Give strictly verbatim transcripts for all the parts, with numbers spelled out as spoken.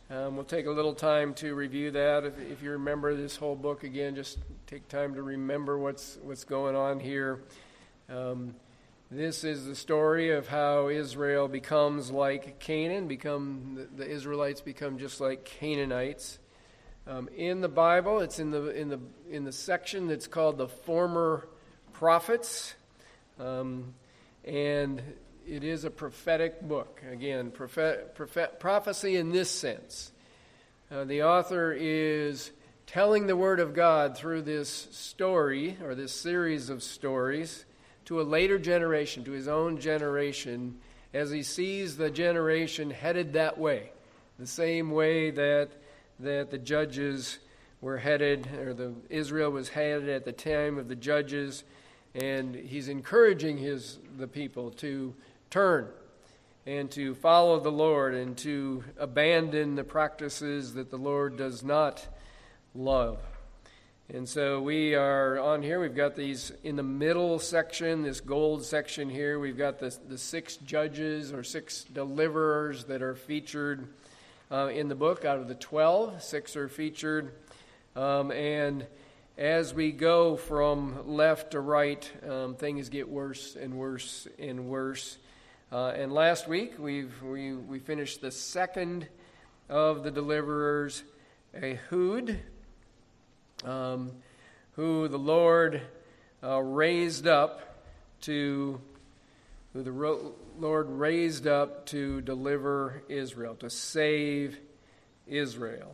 Um, we'll take a little time to review that. If, if you remember this whole book again, just take time to remember what's what's going on here. Um, this is the story of how Israel becomes like Canaan, become the, the Israelites become just like Canaanites. Um, in the Bible, it's in the in the in the section that's called the Former Prophets, um, and it is a prophetic book. Again, prophet, prophet, prophecy in this sense. Uh, the author is telling the Word of God through this story, or this series of stories, to a later generation, to his own generation, as he sees the generation headed that way, the same way that that the judges were headed, or the Israel was headed at the time of the judges, and he's encouraging his the people to turn and to follow the Lord and to abandon the practices that the Lord does not love. And so we are on here. We've got these in the middle section, this gold section here. We've got the, the six judges or six deliverers that are featured uh, in the book. Out of the twelve, six are featured. Um, and as we go from left to right, um, things get worse and worse and worse. Uh, and last week, we've, we we finished the second of the deliverers, Ehud, um, who the Lord uh, raised up to, who the ro- Lord raised up to deliver Israel, to save Israel.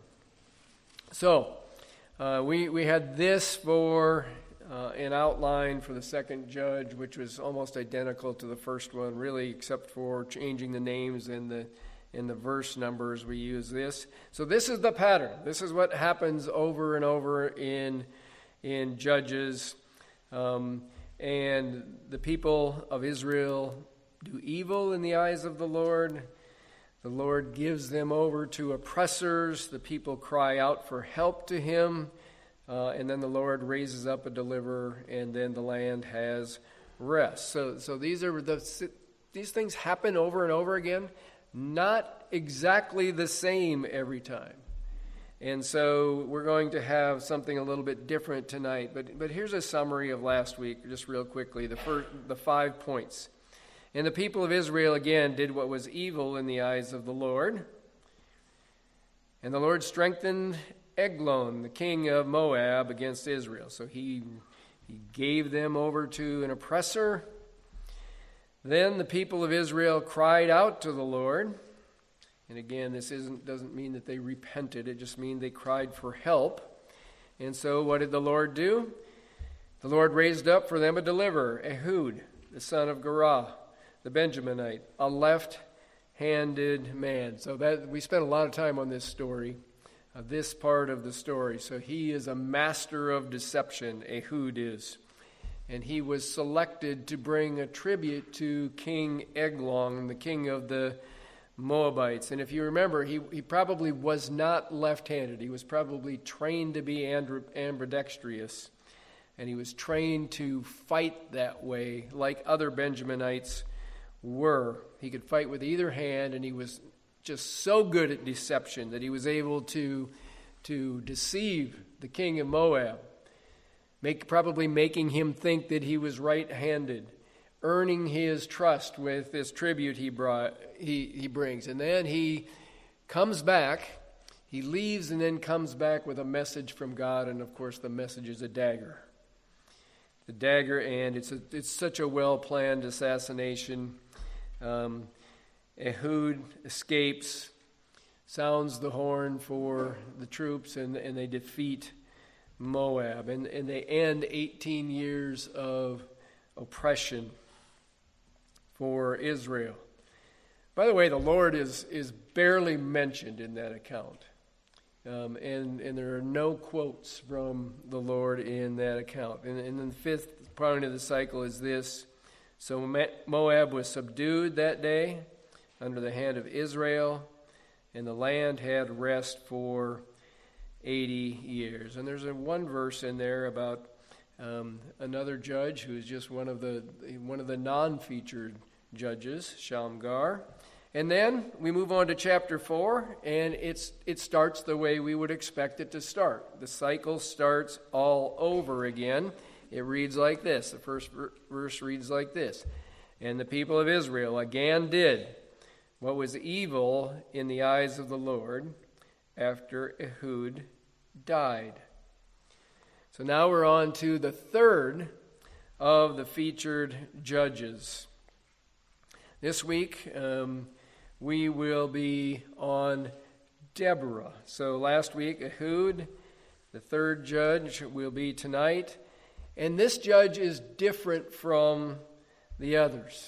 So uh, we we had this for Uh, an outline for the second judge, which was almost identical to the first one, really, except for changing the names and the and the verse numbers. We use this. So this is the pattern. This is what happens over and over in in Judges. Um, and the people of Israel do evil in the eyes of the Lord. The Lord gives them over to oppressors. The people cry out for help to him. Uh, and then the Lord raises up a deliverer, and then the land has rest. So, so these are the these things happen over and over again, not exactly the same every time. And so we're going to have something a little bit different tonight. But but here's a summary of last week, just real quickly. The first, the five points. And the people of Israel again did what was evil in the eyes of the Lord. And the Lord strengthened Eglon, the king of Moab, against Israel. So he he gave them over to an oppressor. Then the people of Israel cried out to the Lord. And again, this isn't doesn't mean that they repented. It just means they cried for help. And so what did the Lord do? The Lord raised up for them a deliverer, Ehud, the son of Gera, the Benjaminite, a left-handed man. So that we spent a lot of time on this story. Uh, this part of the story. So he is a master of deception, Ehud is. And he was selected to bring a tribute to King Eglon, the king of the Moabites. And if you remember, he, he probably was not left-handed. He was probably trained to be ambidextrous. And he was trained to fight that way, like other Benjaminites were. He could fight with either hand, and he was just so good at deception that he was able to, to deceive the king of Moab, make, probably making him think that he was right-handed, earning his trust with this tribute he brought, he, he brings. And then he comes back, he leaves and then comes back with a message from God, and of course the message is a dagger. The dagger, and it's a, it's such a well-planned assassination. Um, Ehud escapes, sounds the horn for the troops, and, and they defeat Moab. And, and they end eighteen years of oppression for Israel. By the way, the Lord is, is barely mentioned in that account. Um, and, and there are no quotes from the Lord in that account. And, and then the fifth part of the cycle is this. So Moab was subdued that day under the hand of Israel, and the land had rest for eighty years. And there's a one verse in there about um, another judge who is just one of the one of the non-featured judges, Shamgar. And then we move on to chapter four, and it's it starts the way we would expect it to start. The cycle starts all over again. It reads like this. The first verse reads like this. And the people of Israel again did what was evil in the eyes of the Lord after Ehud died. So now we're on to the third of the featured judges. This week, um, we will be on Deborah. So last week, Ehud, the third judge, will be tonight. And this judge is different from the others.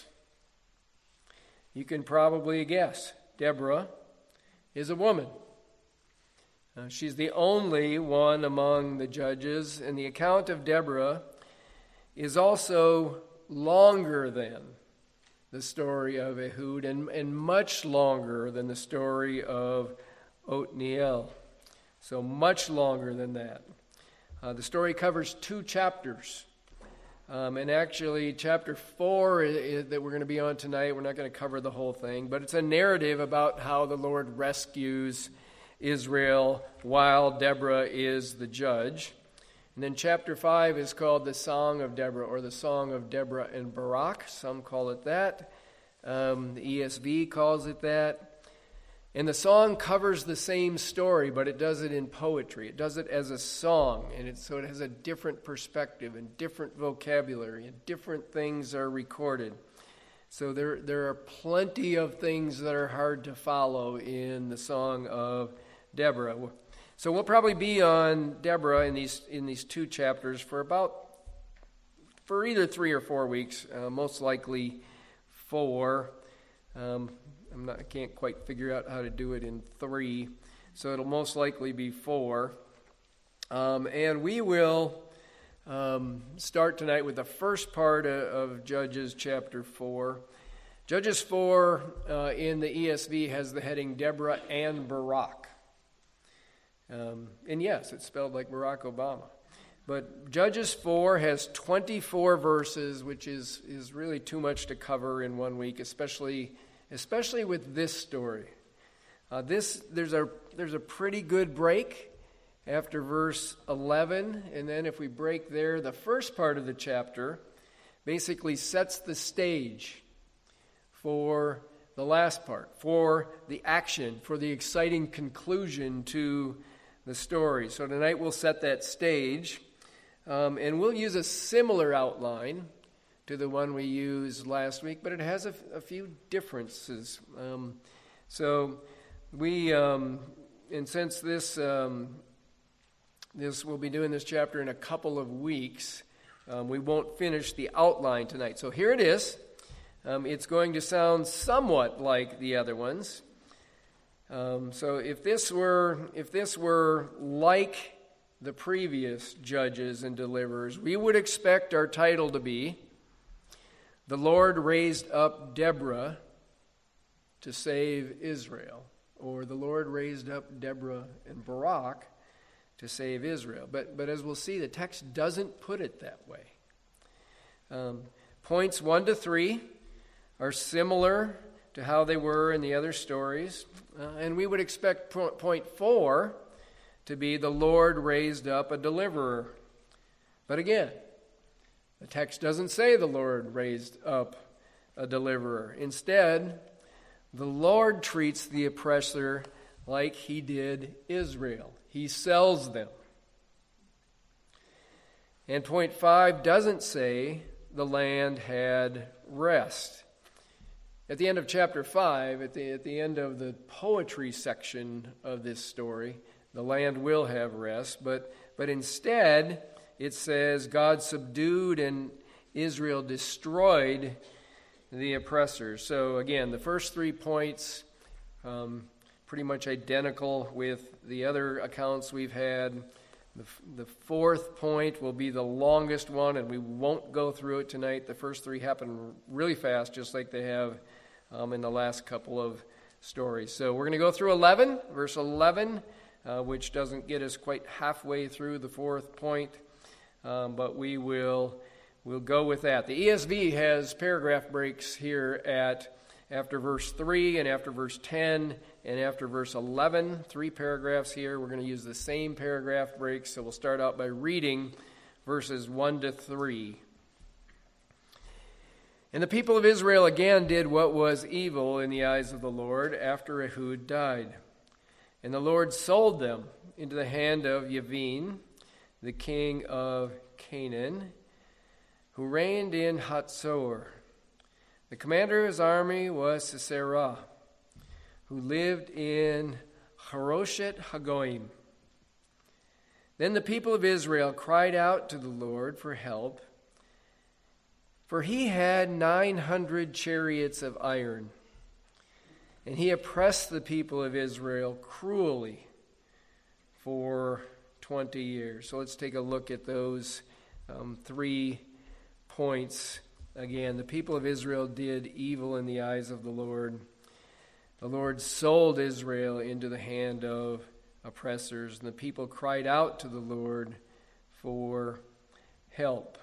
You can probably guess. Deborah is a woman. Uh, she's the only one among the judges, and the account of Deborah is also longer than the story of Ehud, and, and much longer than the story of Othniel. So much longer than that. Uh, the story covers two chapters. Um, and actually, chapter four is, is, that we're going to be on tonight, we're not going to cover the whole thing, but it's a narrative about how the Lord rescues Israel while Deborah is the judge. And then chapter five is called the Song of Deborah, or the Song of Deborah and Barak. Some call it that. Um, the E S V calls it that. And the song covers the same story, but it does it in poetry. It does it as a song, and it, so it has a different perspective and different vocabulary, and different things are recorded. So there, there are plenty of things that are hard to follow in the Song of Deborah. So we'll probably be on Deborah in these in these two chapters for about for either three or four weeks, uh, most likely four. Um, I'm not, I can't quite figure out how to do it in three, so it'll most likely be four. Um, and we will um, start tonight with the first part of, of Judges chapter four. Judges four uh, in the E S V has the heading Deborah and Barak. Um, and yes, it's spelled like Barack Obama. But Judges four has twenty-four verses, which is, is really too much to cover in one week, especially especially with this story. Uh, this there's a there's a pretty good break after verse eleven, and then if we break there, the first part of the chapter basically sets the stage for the last part, for the action, for the exciting conclusion to the story. So tonight we'll set that stage, um, and we'll use a similar outline to the one we used last week, but it has a, a few differences. Um, so we, um, and since this, um, this we'll be doing this chapter in a couple of weeks, um, we won't finish the outline tonight. So here it is. Um, it's going to sound somewhat like the other ones. Um, so if this were if this were like the previous judges and deliverers, we would expect our title to be "The Lord Raised Up Deborah to Save Israel," or "The Lord Raised Up Deborah and Barak to Save Israel." But but as we'll see, the text doesn't put it that way. Um, points one to three are similar to how they were in the other stories. Uh, and we would expect point four to be the Lord raised up a deliverer. But again, the text doesn't say the Lord raised up a deliverer. Instead, the Lord treats the oppressor like he did Israel. He sells them. And point five doesn't say the land had rest. At the end of chapter five, at the, at the end of the poetry section of this story, the land will have rest, but, but instead it says God subdued and Israel destroyed the oppressors. So again, the first three points, um, pretty much identical with the other accounts we've had. The, the fourth point will be the longest one, and we won't go through it tonight. The first three happen really fast, just like they have Um, in the last couple of stories. So we're going to go through eleven, verse eleven, uh, which doesn't get us quite halfway through the fourth point, um, but we will we'll go with that. The E S V has paragraph breaks here at after verse three and after verse ten and after verse eleven. Three paragraphs here. We're going to use the same paragraph breaks, so we'll start out by reading verses one to three. And the people of Israel again did what was evil in the eyes of the Lord after Ehud died. And the Lord sold them into the hand of Yavin, the king of Canaan, who reigned in Hatzor. The commander of his army was Sisera, who lived in Haroshet Hagoyim. Then the people of Israel cried out to the Lord for help, for he had nine hundred chariots of iron, and he oppressed the people of Israel cruelly for twenty years. So let's take a look at those um, three points. Again, the people of Israel did evil in the eyes of the Lord. The Lord sold Israel into the hand of oppressors, and the people cried out to the Lord for help.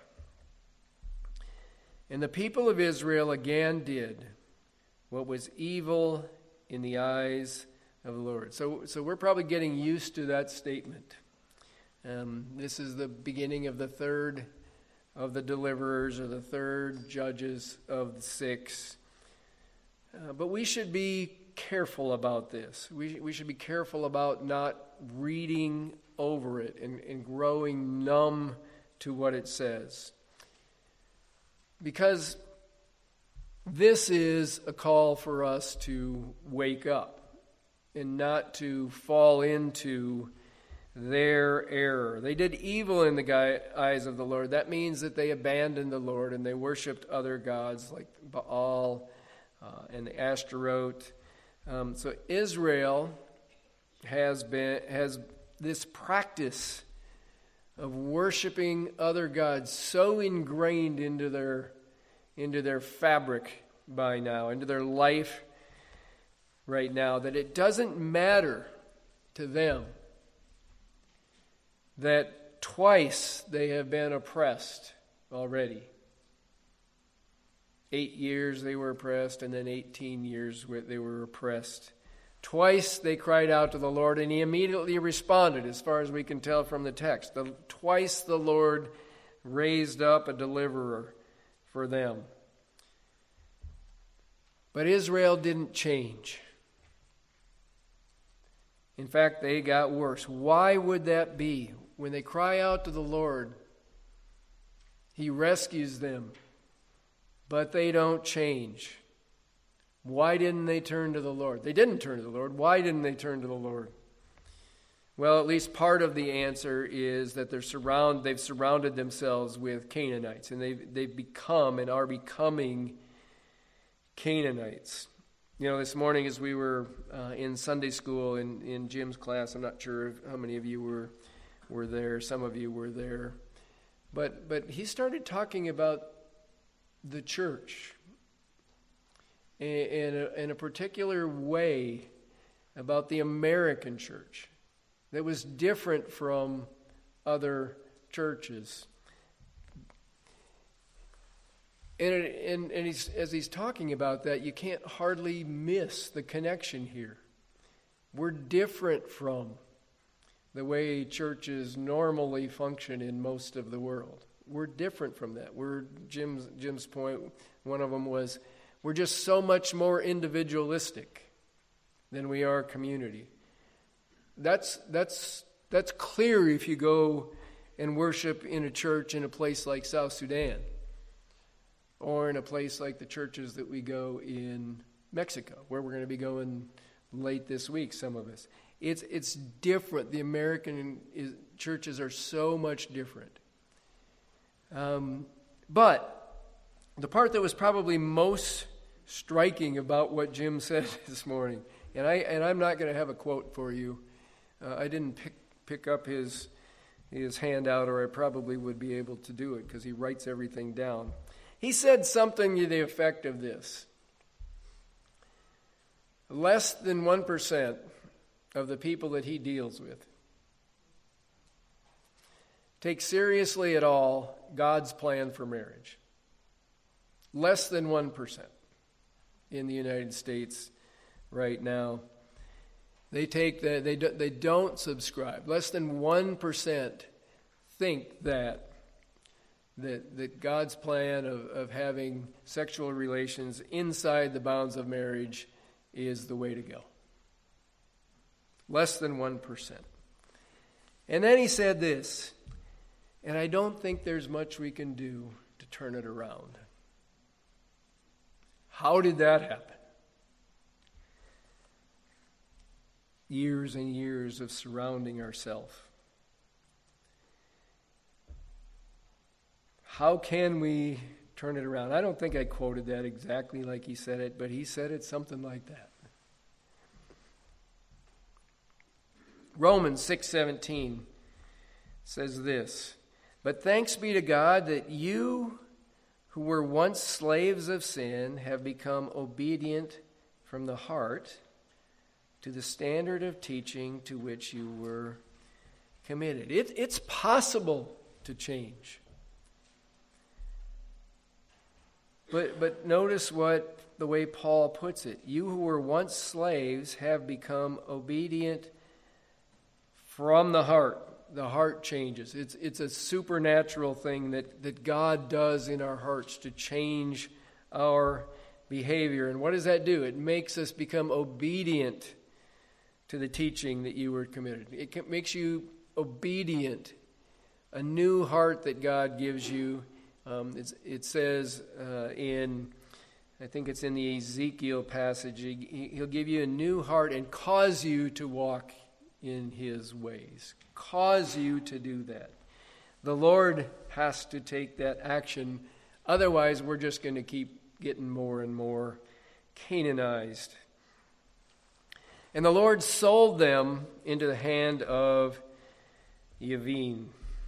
And the people of Israel again did what was evil in the eyes of the Lord. So, so we're probably getting used to that statement. Um, this is the beginning of the third of the deliverers, or the third judges of the six. Uh, but we should be careful about this. We, we should be careful about not reading over it and, and growing numb to what it says. Because this is a call for us to wake up and not to fall into their error. They did evil in the eyes of the Lord. That means that they abandoned the Lord and they worshipped other gods like Baal uh, and the Ashtaroth. Um, so Israel has been has this practice of worshiping other gods so ingrained into their into their fabric by now, into their life right now, that it doesn't matter to them that twice they have been oppressed already. Eight years they were oppressed, and then eighteen years they were oppressed. Twice they cried out to the Lord, and he immediately responded, as far as we can tell from the text. The, twice the Lord raised up a deliverer for them. But Israel didn't change. In fact, they got worse. Why would that be? When they cry out to the Lord, he rescues them, but they don't change. Why didn't they turn to the Lord? They didn't turn to the Lord. Why didn't they turn to the Lord? Well, at least part of the answer is that they're surround, they've surrounded themselves with Canaanites, and they've, they've become and are becoming Canaanites. You know, this morning as we were uh, in Sunday school in, in Jim's class, I'm not sure if, how many of you were were there. Some of you were there. But but he started talking about the church in, in, a, in a particular way, about the American church that was different from other churches. And, and, and he's, as he's talking about that, you can't hardly miss the connection here. We're different from the way churches normally function in most of the world. We're different from that. We're Jim's, Jim's point, one of them was, we're just so much more individualistic than we are community. That's, that's, that's clear if you go and worship in a church in a place like South Sudan, or in a place like the churches that we go in Mexico, where we're going to be going late this week, some of us. It's it's different. The American is, churches are so much different. Um, but the part that was probably most striking about what Jim said this morning, and I and I'm not going to have a quote for you. Uh, I didn't pick pick up his his handout, or I probably would be able to do it because he writes everything down. He said something to the effect of this: less than one percent of the people that he deals with take seriously at all God's plan for marriage. Less than one percent. in the United States right now. They take that they do, they don't subscribe. Less than one percent think that that that God's plan of, of having sexual relations inside the bounds of marriage is the way to go. Less than one percent. And then he said this, and I don't think there's much we can do to turn it around. How did that happen? Years and years of surrounding ourselves. How can we turn it around? I don't think I quoted that exactly like he said it, but he said it something like that. Romans six seventeen says this, "But thanks be to God that you who were once slaves of sin have become obedient from the heart to the standard of teaching to which you were committed." It, it's possible to change. But but notice what the way Paul puts it. You who were once slaves have become obedient from the heart. The heart changes. It's it's a supernatural thing that, that God does in our hearts to change our behavior. And what does that do? It makes us become obedient to the teaching that you were committed. It makes you obedient. A new heart that God gives you. Um, it's, it says uh, in, I think it's in the Ezekiel passage, he, he'll give you a new heart and cause you to walk in his ways. Cause you to do that. The Lord has to take that action. Otherwise, we're just going to keep getting more and more Canaanized. And the Lord sold them into the hand of Yavin.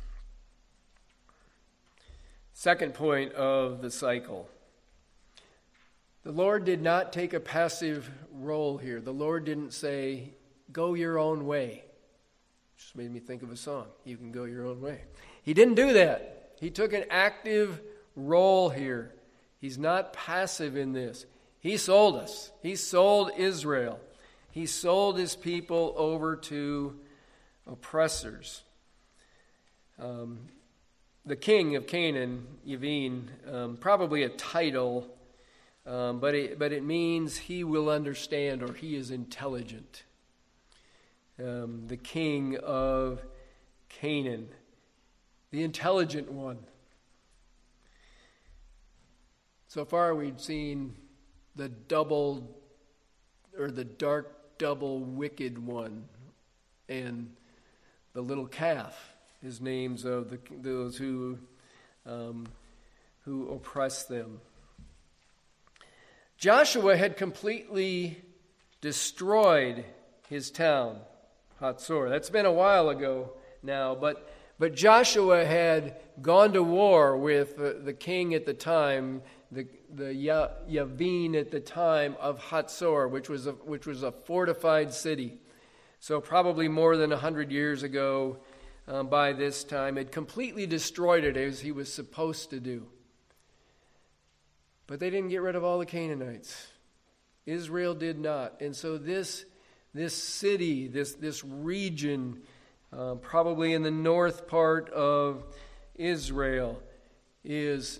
Second point of the cycle. The Lord did not take a passive role here. The Lord didn't say, go your own way. Just made me think of a song. You can go your own way. He didn't do that. He took an active role here. He's not passive in this. He sold us. He sold Israel. He sold his people over to oppressors. Um, the king of Canaan, Yavin, um, probably a title, um, but it, but it means he will understand or he is intelligent. Um, the king of Canaan, the intelligent one. So far we've seen the double or the dark double wicked one and the little calf. His names of the, those who um, who oppress them. Joshua had completely destroyed his town, Hatzor. That's been a while ago now, but but Joshua had gone to war with uh, the king at the time, the the ya, Yavin at the time of Hatzor, which was a, which was a fortified city. So probably more than a hundred years ago. Um, by this time, had completely destroyed it as he was supposed to do. But they didn't get rid of all the Canaanites. Israel did not. And so this, this city, this, this region, uh, probably in the north part of Israel, is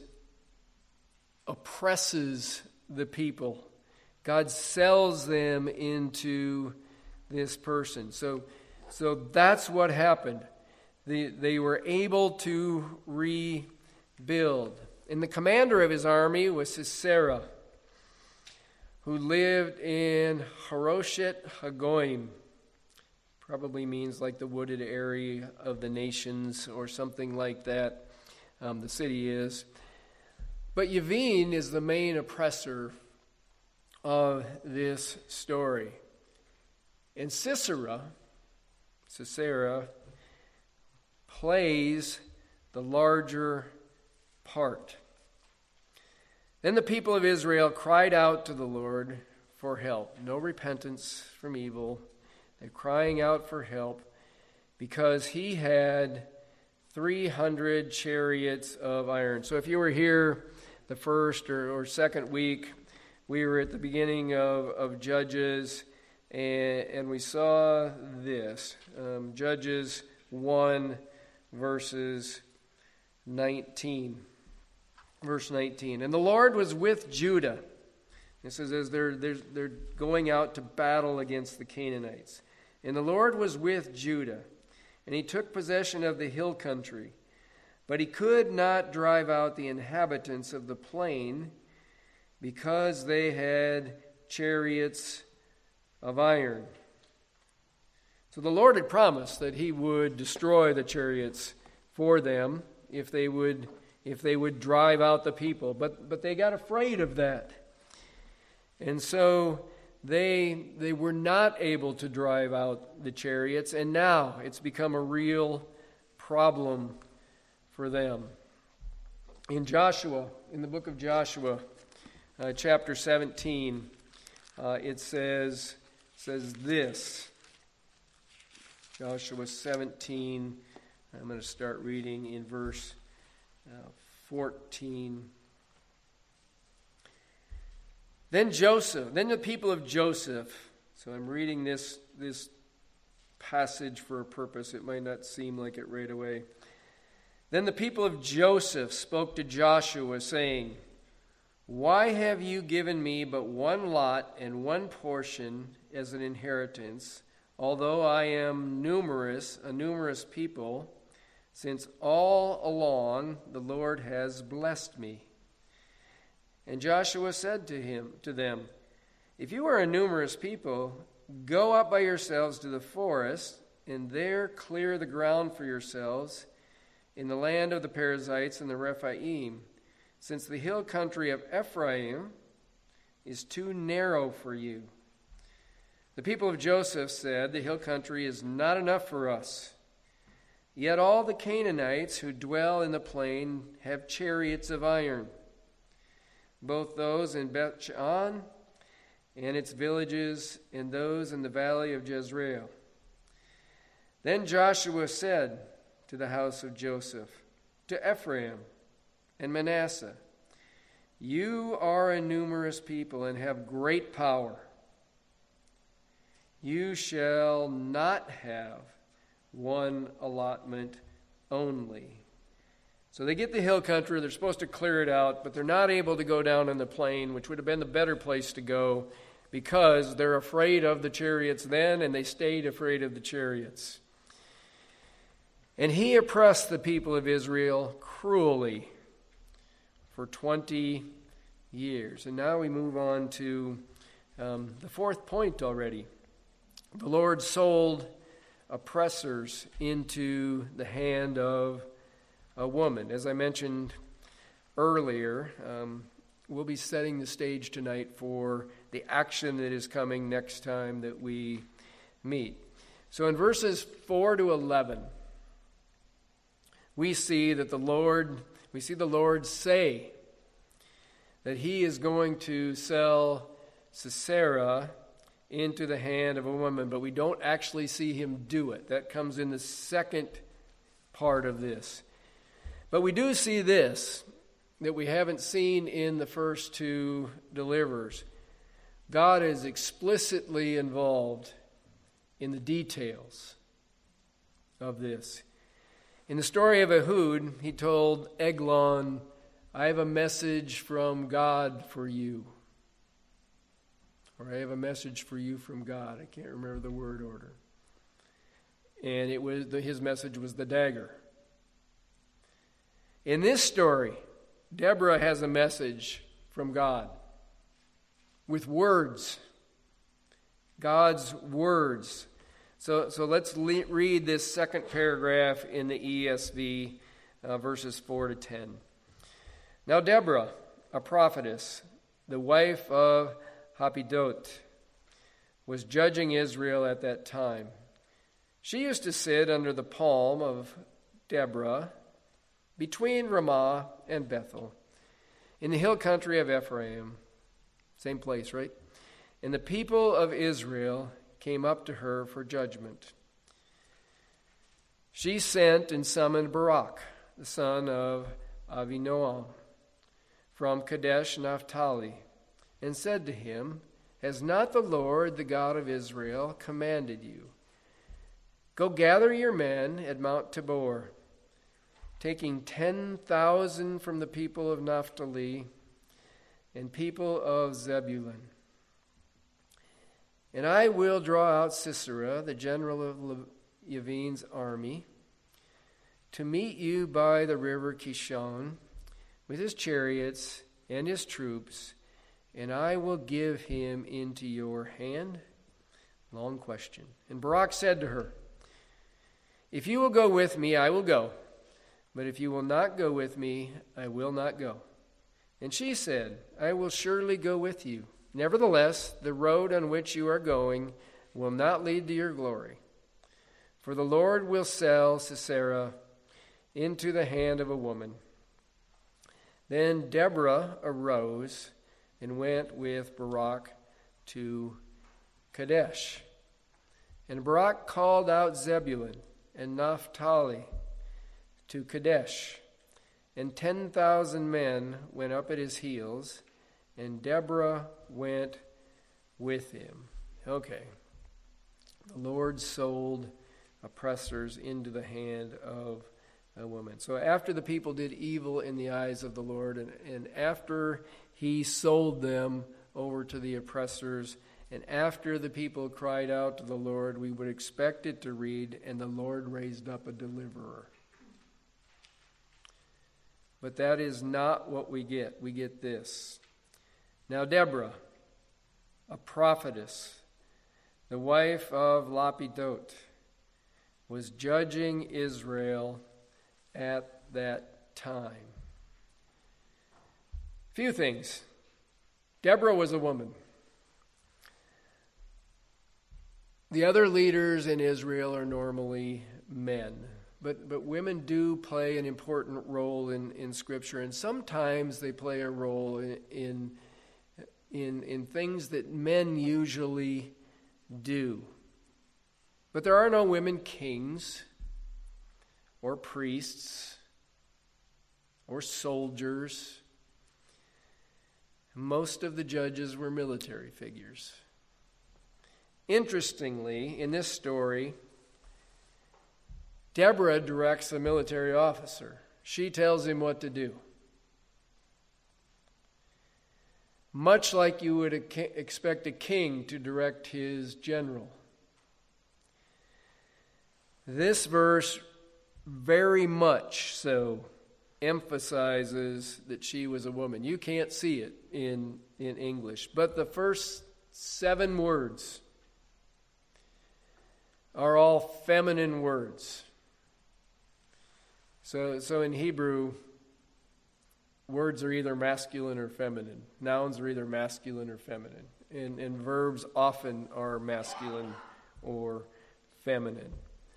oppresses the people. God sells them into this person. So, so that's what happened. They, they were able to rebuild. And the commander of his army was Sisera, who lived in Haroshet Hagoyim. Probably means like the wooded area of the nations or something like that. Um, the city is. But Yavin is the main oppressor of this story. And Sisera, Sisera, plays the larger part. Then the people of Israel cried out to the Lord for help. No repentance from evil. They're crying out for help because he had three hundred chariots of iron. So if you were here the first or, or second week, We were at the beginning of, of Judges, and, and we saw this. Um, Judges one, verses nineteen. Verse nineteen. And the Lord was with Judah. It says as they're, they're, they're going out to battle against the Canaanites. And the Lord was with Judah, and he took possession of the hill country. But he could not drive out the inhabitants of the plain, because they had chariots of iron. So the Lord had promised that he would destroy the chariots for them if they would if they would drive out the people. But but they got afraid of that. And so they they were not able to drive out the chariots, and now it's become a real problem for them. In Joshua, in the book of Joshua, Uh, chapter seventeen, uh, it says says this. Joshua seventeen, I'm going to start reading in verse uh, fourteen. Then Joseph, then the people of Joseph, so I'm reading this, this passage for a purpose. It might not seem like it right away. Then the people of Joseph spoke to Joshua, saying, "Why have you given me but one lot and one portion as an inheritance, although I am numerous, a numerous people, since all along the Lord has blessed me?" And Joshua said to him, to them, "If you are a numerous people, go up by yourselves to the forest, and there clear the ground for yourselves in the land of the Perizzites and the Rephaim, since the hill country of Ephraim is too narrow for you." The people of Joseph said, "The hill country is not enough for us. Yet all the Canaanites who dwell in the plain have chariots of iron, both those in Beth-Shan and its villages, and those in the valley of Jezreel." Then Joshua said to the house of Joseph, to Ephraim and Manasseh, "You are a numerous people and have great power. You shall not have one allotment only." So they get the hill country. They're supposed to clear it out, but they're not able to go down in the plain, which would have been the better place to go, because they're afraid of the chariots then, and they stayed afraid of the chariots. And he oppressed the people of Israel cruelly for twenty years. And now we move on to um, the fourth point already. The Lord sold oppressors into the hand of a woman. As I mentioned earlier, um, we'll be setting the stage tonight for the action that is coming next time that we meet. So in verses four to eleven, we see that the Lord, we see the Lord say that he is going to sell Sisera into the hand of a woman, but we don't actually see him do it. That comes in the second part of this. But we do see this, that we haven't seen in the first two deliverers. God is explicitly involved in the details of this. In the story of Ehud, he told Eglon, "I have a message from God for you." Or "I have a message for you from God." I can't remember the word order. And it was his message was the dagger. In this story, Deborah has a message from God with words. God's words. So, so let's le- read this second paragraph in the E S V, uh, verses four to ten. "Now Deborah, a prophetess, the wife of Happidot, was judging Israel at that time. She used to sit under the palm of Deborah between Ramah and Bethel, in the hill country of Ephraim." Same place, right? "And the people of Israel came up to her for judgment. She sent and summoned Barak, the son of Avinoam, from Kadesh Naphtali, and said to him, Has not the Lord, the God of Israel, commanded you, Go gather your men at Mount Tabor, taking ten thousand from the people of Naphtali and people of Zebulun. And I will draw out Sisera, the general of Yavin's army, to meet you by the river Kishon with his chariots and his troops, and I will give him into your hand. Long question. And Barak said to her, If you will go with me, I will go. But if you will not go with me, I will not go. And she said, I will surely go with you. Nevertheless, the road on which you are going will not lead to your glory. For the Lord will sell Sisera into the hand of a woman. Then Deborah arose and went with Barak to Kadesh. And Barak called out Zebulun and Naphtali to Kadesh. And ten thousand men went up at his heels, and Deborah went with him. Okay. The Lord sold oppressors into the hand of a woman. So after the people did evil in the eyes of the Lord, and, and after he sold them over to the oppressors, and after the people cried out to the Lord, we would expect it to read, and the Lord raised up a deliverer. But that is not what we get. We get this. Now Deborah, a prophetess, the wife of Lapidot, was judging Israel at that time. Few things. Deborah was a woman. The other leaders in Israel are normally men. But but women do play an important role in, in Scripture, and sometimes they play a role in, in in in things that men usually do. But there are no women kings or priests or soldiers. Most of the judges were military figures. Interestingly, in this story, Deborah directs a military officer. She tells him what to do. Much like you would expect a king to direct his general. This verse very much so emphasizes that she was a woman. You can't see it in, in English, but the first seven words are all feminine words. So, so in Hebrew, words are either masculine or feminine. Nouns are either masculine or feminine. And, and verbs often are masculine or feminine.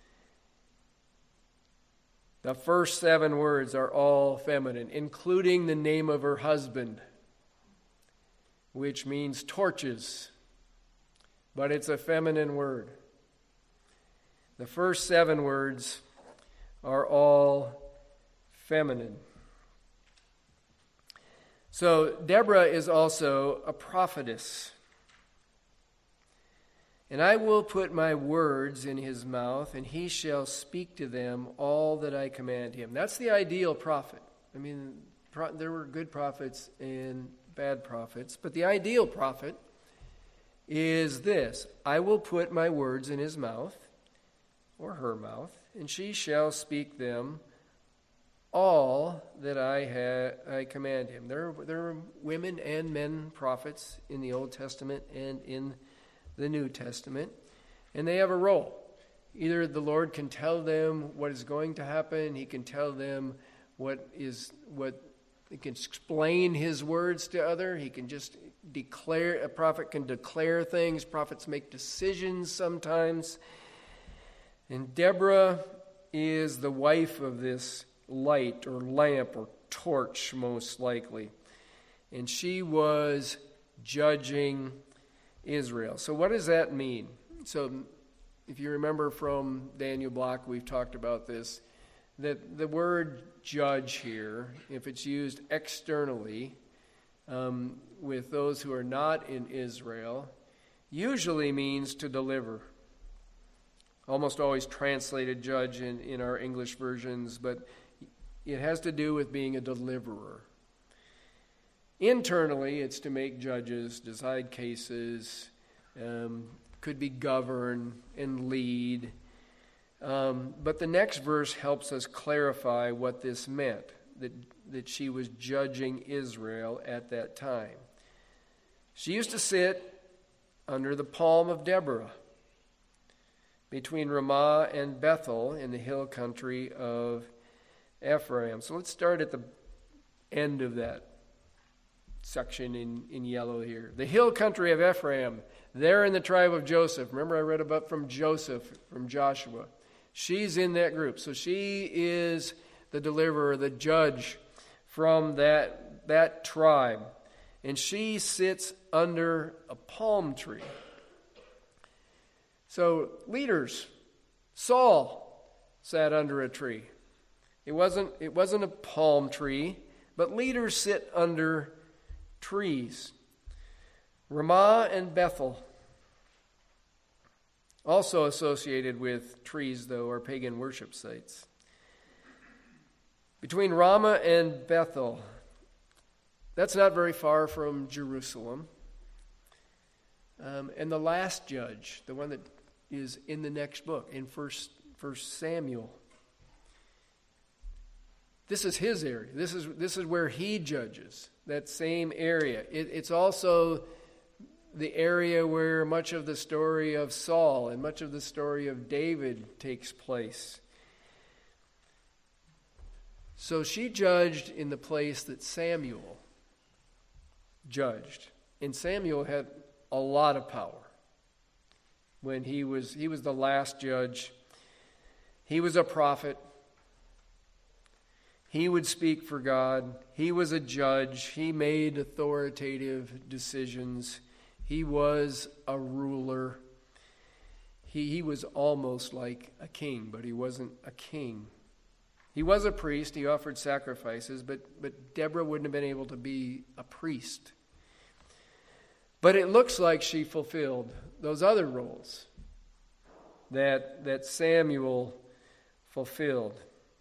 The first seven words are all feminine, including the name of her husband, which means torches. But it's a feminine word. The first seven words are all feminine. So Deborah is also a prophetess. And I will put my words in his mouth, and he shall speak to them all that I command him. That's the ideal prophet. I mean, pro- there were good prophets and bad prophets, but the ideal prophet is this: I will put my words in his mouth, or her mouth, and she shall speak them all that I ha- I command him. There, there are women and men prophets in the Old Testament and in the New Testament, and they have a role. Either the Lord can tell them what is going to happen, he can tell them what is what he can explain his words to other, he can just declare, a prophet can declare things, prophets make decisions sometimes. And Deborah is the wife of this light or lamp or torch, most likely. And she was judging Israel. So what does that mean? So if you remember from Daniel Block, we've talked about this, that the word judge here, if it's used externally, um, with those who are not in Israel usually means to deliver. Almost always translated judge in, in our English versions, but it has to do with being a deliverer. Internally, it's to make judges, decide cases, um, could be govern and lead. Um, but the next verse helps us clarify what this meant, that, that she was judging Israel at that time. She used to sit under the palm of Deborah, between Ramah and Bethel in the hill country of Ephraim. So let's start at the end of that section in, in yellow here. The hill country of Ephraim, there in the tribe of Joseph. Remember I read about from Joseph, from Joshua. She's in that group. So she is the deliverer, the judge from that, that tribe. And she sits under a palm tree. So leaders, Saul sat under a tree. It wasn't, it wasn't a palm tree, but leaders sit under trees. Ramah and Bethel, also associated with trees, though, are pagan worship sites. Between Ramah and Bethel, that's not very far from Jerusalem. Um, and the last judge, the one that is in the next book, in First, First Samuel. This is his area. This is this is where he judges, that same area. It, it's also the area where much of the story of Saul and much of the story of David takes place. So she judged in the place that Samuel judged. And Samuel had a lot of power. When he was he was the last judge, he was a prophet. He would speak for God. He was a judge. He made authoritative decisions. He was a ruler. He, he was almost like a king, but he wasn't a king. He was a priest. He offered sacrifices, but, but Deborah wouldn't have been able to be a priest. But it looks like she fulfilled those other roles that, that Samuel fulfilled.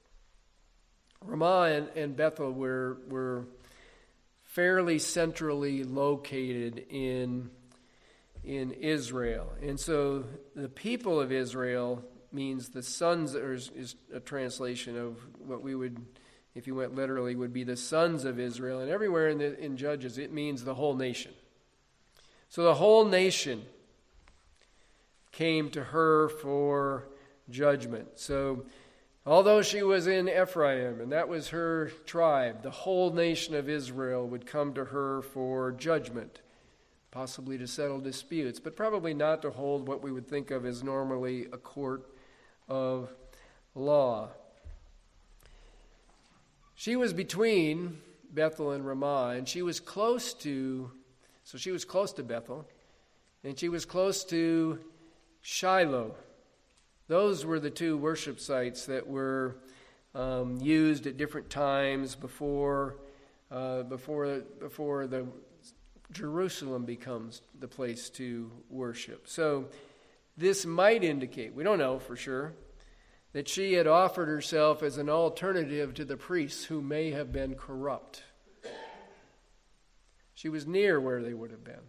Ramah and, and Bethel were, were fairly centrally located in, in Israel. And so the people of Israel means the sons, or is, is a translation of what we would, if you went literally, would be the sons of Israel. And everywhere in, the, in Judges, it means the whole nation. So the whole nation came to her for judgment. So although she was in Ephraim, and that was her tribe, the whole nation of Israel would come to her for judgment, possibly to settle disputes, but probably not to hold what we would think of as normally a court of law. She was between Bethel and Ramah, and she was close to, so she was close to Bethel, and she was close to Shiloh. Those were the two worship sites that were um, used at different times before, uh, before, before the Jerusalem becomes the place to worship. So this might indicate, we don't know for sure, that she had offered herself as an alternative to the priests who may have been corrupt. She was near where they would have been.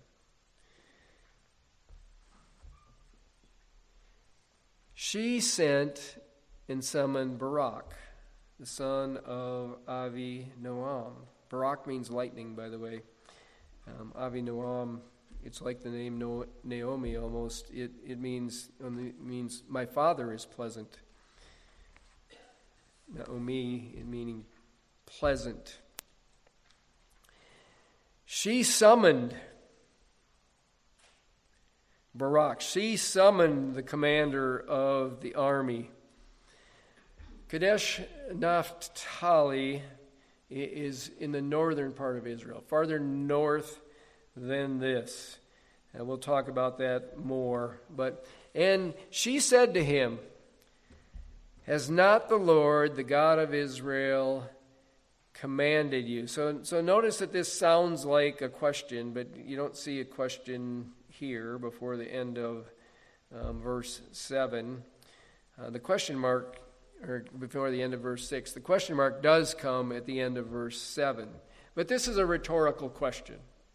She sent and summoned Barak, the son of Avi-Noam. Barak means lightning, by the way. Um, Avi-Noam, it's like the name no- Naomi almost. It it means it means my father is pleasant. Naomi, it meaning pleasant. She summoned Barak. She summoned the commander of the army. Kadesh Naphtali is in the northern part of Israel, farther north than this. And we'll talk about that more. But and she said to him, "Has not the Lord, the God of Israel, commanded you. So, so notice that this sounds like a question, but you don't see a question here before the end of um, verse seven. Uh, the question mark, or before the end of verse six, the question mark does come at the end of verse seven. But this is a rhetorical question.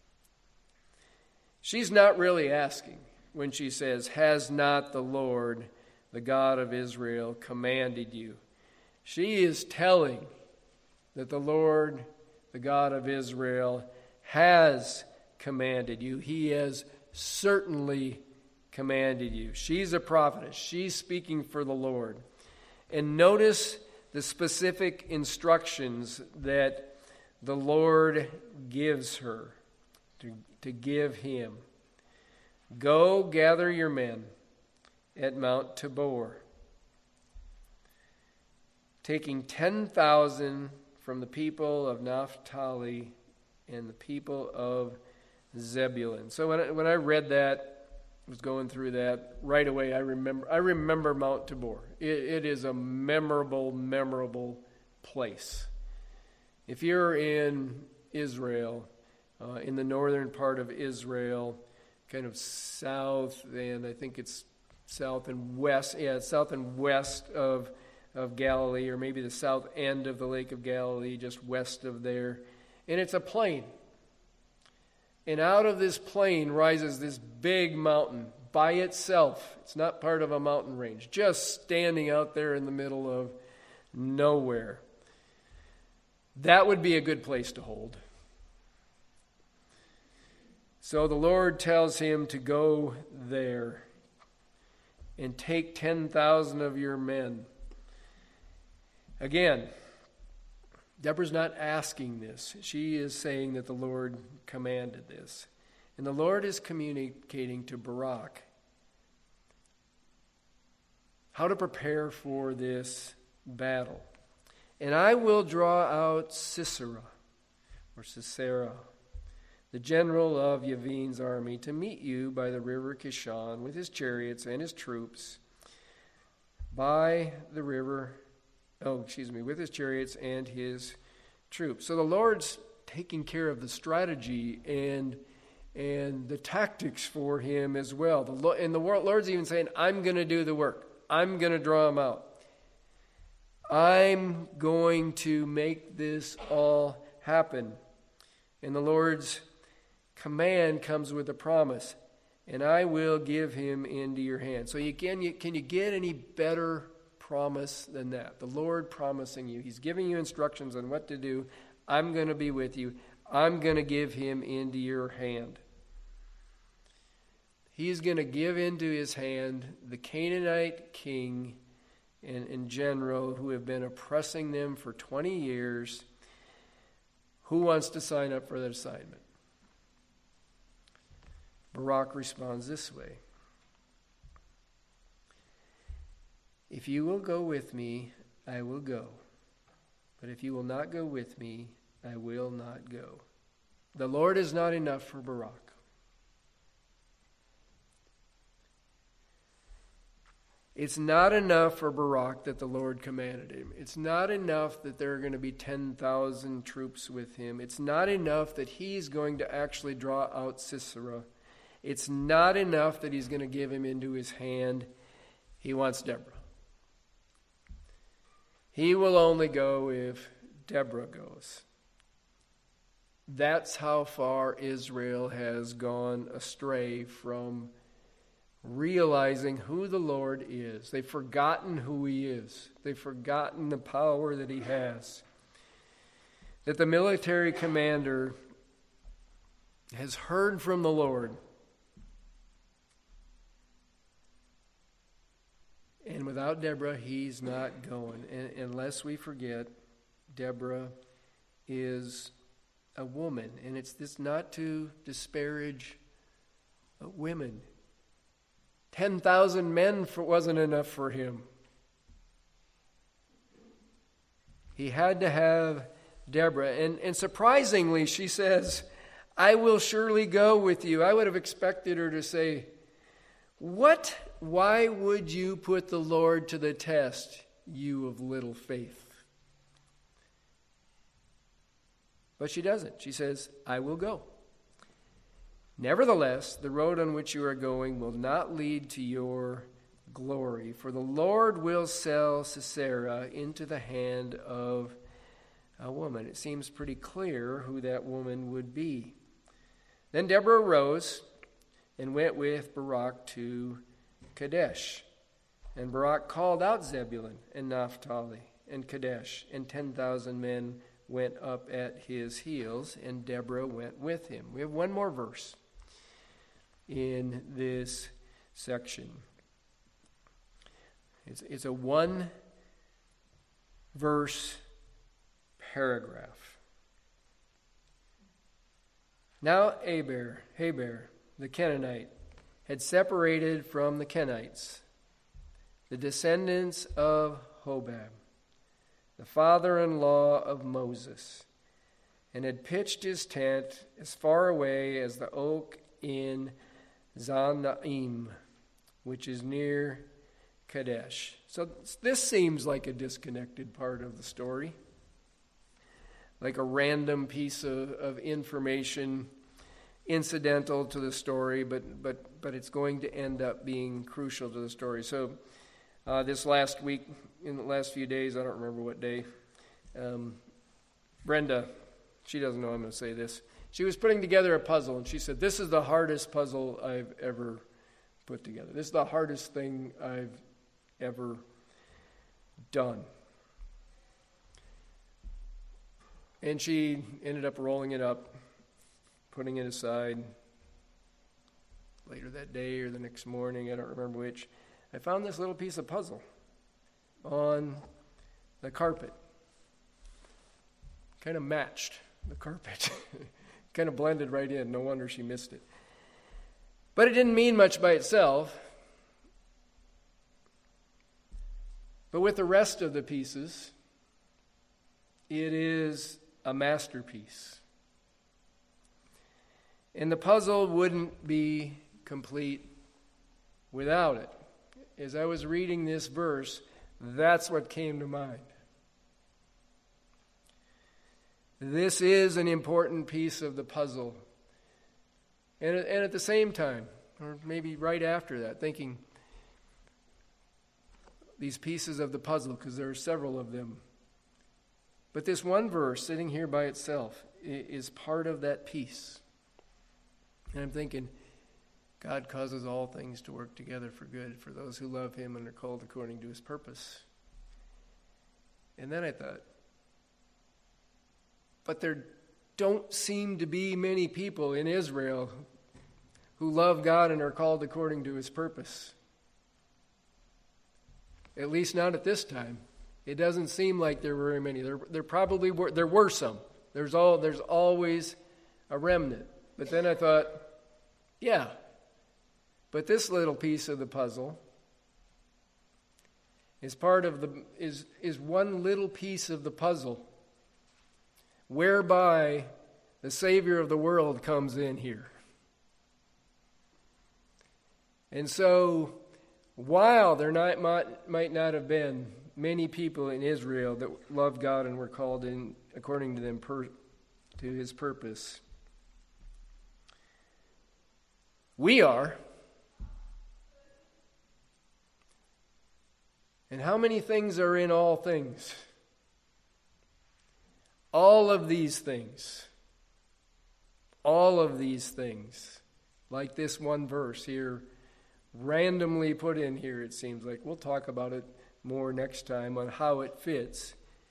She's not really asking when she says, "Has not the Lord, the God of Israel, commanded you?" She is telling that the Lord, the God of Israel, has commanded you. He has certainly commanded you. She's a prophetess. She's speaking for the Lord. And notice the specific instructions that the Lord gives her to, to give him. Go gather your men at Mount Tabor, taking ten thousand from the people of Naphtali and the people of Zebulun. So when I, when I read that, was going through that, right away I remember I remember Mount Tabor. It, it is a memorable, memorable place. If you're in Israel, uh, in the northern part of Israel, kind of south, and I think it's south and west, yeah, south and west of of Galilee, or maybe the south end of the Lake of Galilee, just west of there. And it's a plain. And out of this plain rises this big mountain by itself. It's not part of a mountain range, just standing out there in the middle of nowhere. That would be a good place to hold. So the Lord tells him to go there and take ten thousand of your men. Again, Deborah's not asking this. She is saying that the Lord commanded this. And the Lord is communicating to Barak how to prepare for this battle. And I will draw out Sisera, or Sisera, the general of Yavin's army, to meet you by the river Kishon with his chariots and his troops, by the river Oh, excuse me, with his chariots and his troops. So the Lord's taking care of the strategy and and the tactics for him as well. The, and the Lord's even saying, I'm going to do the work. I'm going to draw him out. I'm going to make this all happen. And the Lord's command comes with a promise. And I will give him into your hand. So you can, you, can you get any better promise than that? The Lord promising you. He's giving you instructions on what to do. I'm going to be with you. I'm going to give him into your hand. He's going to give into his hand the Canaanite king and, and general who have been oppressing them for twenty years. Who wants to sign up for that assignment? Barak responds this way. If you will go with me, I will go. But if you will not go with me, I will not go. The Lord is not enough for Barak. It's not enough for Barak that the Lord commanded him. It's not enough that there are going to be ten thousand troops with him. It's not enough that he's going to actually draw out Sisera. It's not enough that he's going to give him into his hand. He wants Deborah. He will only go if Deborah goes. That's how far Israel has gone astray from realizing who the Lord is. They've forgotten who he is. They've forgotten the power that he has. That the military commander has heard from the Lord. And without Deborah, he's not going. And unless we forget, Deborah is a woman. And it's this not to disparage women. ten thousand men for, wasn't enough for him. He had to have Deborah. And, and surprisingly, she says, I will surely go with you. I would have expected her to say, what? Why would you put the Lord to the test, you of little faith? But she doesn't. She says, I will go. Nevertheless, the road on which you are going will not lead to your glory, for the Lord will sell Sisera into the hand of a woman. It seems pretty clear who that woman would be. Then Deborah arose and went with Barak to Kadesh. And Barak called out Zebulun and Naphtali and Kadesh, and ten thousand men went up at his heels, and Deborah went with him. We have one more verse in this section. It's, it's a one verse paragraph. Now Heber, Heber, the Kenite, had separated from the Kenites, the descendants of Hobab, the father-in-law of Moses, and had pitched his tent as far away as the oak in Zanaim, which is near Kadesh. So this seems like a disconnected part of the story, like a random piece of, of information incidental to the story, but but but it's going to end up being crucial to the story. So uh, this last week, in the last few days, I don't remember what day, um, Brenda, she doesn't know I'm going to say this, she was putting together a puzzle, and she said, this is the hardest puzzle I've ever put together. This is the hardest thing I've ever done. And she ended up rolling it up, putting it aside. Later that day or the next morning, I don't remember which, I found this little piece of puzzle on the carpet. Kind of matched the carpet. Kind of blended right in. No wonder she missed it. But it didn't mean much by itself. But with the rest of the pieces, it is a masterpiece. And the puzzle wouldn't be complete without it. As I was reading this verse, that's what came to mind. This is an important piece of the puzzle. And, and at the same time, or maybe right after that, thinking these pieces of the puzzle, because there are several of them. But this one verse sitting here by itself is part of that piece. And I'm thinking, God causes all things to work together for good for those who love him and are called according to his purpose. And then I thought, but there don't seem to be many people in Israel who love God and are called according to his purpose. At least not at this time. It doesn't seem like there were very many. There, there probably were. There were some. There's all. There's always a remnant. But then I thought, yeah. But this little piece of the puzzle is part of the is is one little piece of the puzzle, whereby the Savior of the world comes in here. And so, while there not, might, might not have been many people in Israel that loved God and were called in according to them per, to his purpose, we are. And how many things are in all things? All of these things. All of these things. Like this one verse here, randomly put in here, it seems like. We'll talk about it more next time on how it fits.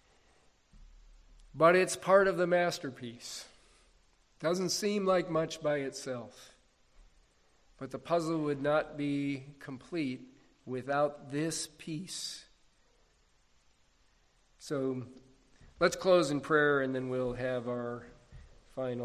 But it's part of the masterpiece. Doesn't seem like much by itself. But the puzzle would not be complete without this piece. So let's close in prayer, and then we'll have our final